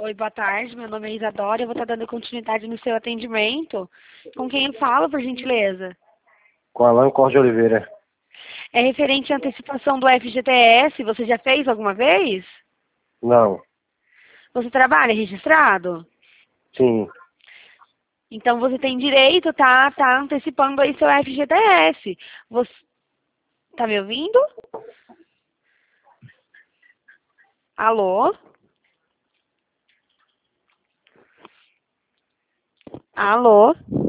Oi, boa tarde. Meu nome é Isadora. Eu vou estar dando continuidade no seu atendimento. Com quem eu falo, por gentileza? Com Alan Costa de Oliveira. É referente à antecipação do FGTS. Você já fez alguma vez? Não. Você trabalha registrado? Sim. Então você tem direito, tá antecipando aí seu FGTS. Você tá me ouvindo? Alô? Alô?